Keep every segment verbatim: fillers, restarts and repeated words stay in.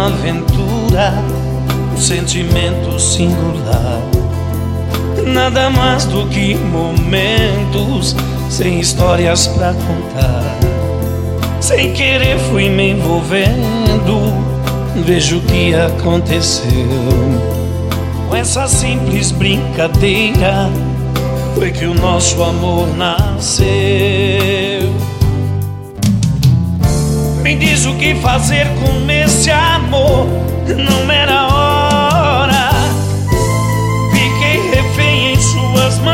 uma aventura, um sentimento singular. Nada mais do que momentos sem histórias pra contar. Sem querer fui me envolvendo, vejo o que aconteceu. Com essa simples brincadeira foi que o nosso amor nasceu. Me diz o que fazer com esse amor, não era hora. Fiquei refém em suas mãos.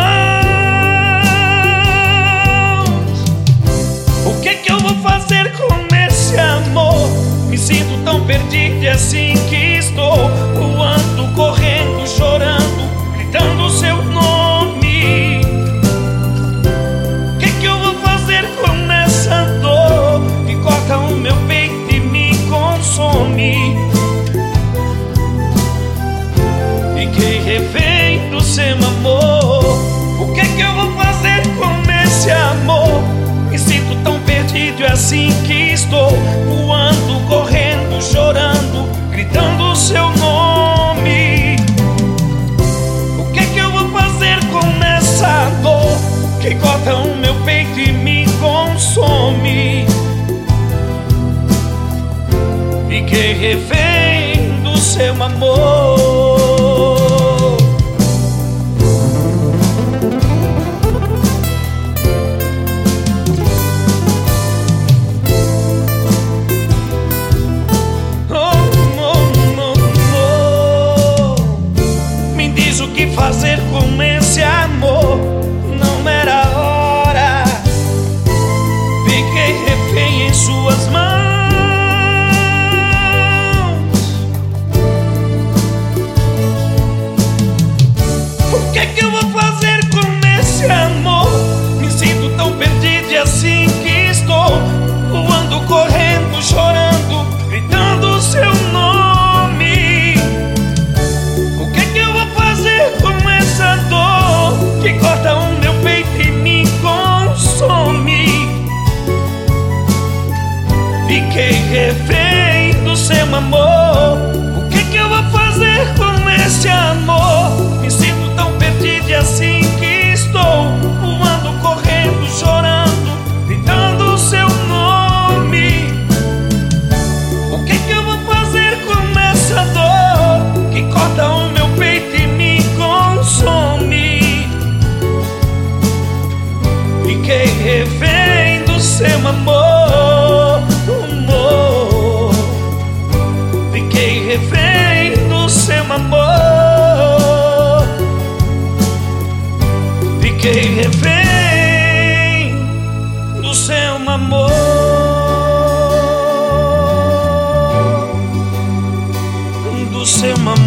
O que que eu vou fazer com esse amor? Me sinto tão perdido e assim que estou voando, correndo, chorando, gritando seu nome. O que que eu vou fazer com essa dor que corta o meu peito e me consome? Fiquei refém do seu amor. O que que eu vou fazer com esse amor? Me sinto tão perdido e assim que estou voando, correndo, chorando, gritando o seu nome. O que que eu vou fazer com essa dor que corta o meu peito e me consome? Fiquei refém do seu amor. O que fazer com esse amor? Não era hora. Fiquei refém em suas mãos. O que que eu vou fazer com esse amor? Me sinto tão perdido e assim que estou voando, correndo, chorando, gritando o seu nome. Que corta o meu peito e me consome. Fiquei refém do seu amor. O que que eu vou fazer com esse amor? Me sinto tão perdido e assim que estou voando, correndo, chorando, gritando o seu nome. O que que eu vou fazer com essa dor que corta o meu peito e me consome? Fiquei refém do seu amor, amor. Fiquei refém do seu amor. Fiquei refém do seu amor. Do seu amor.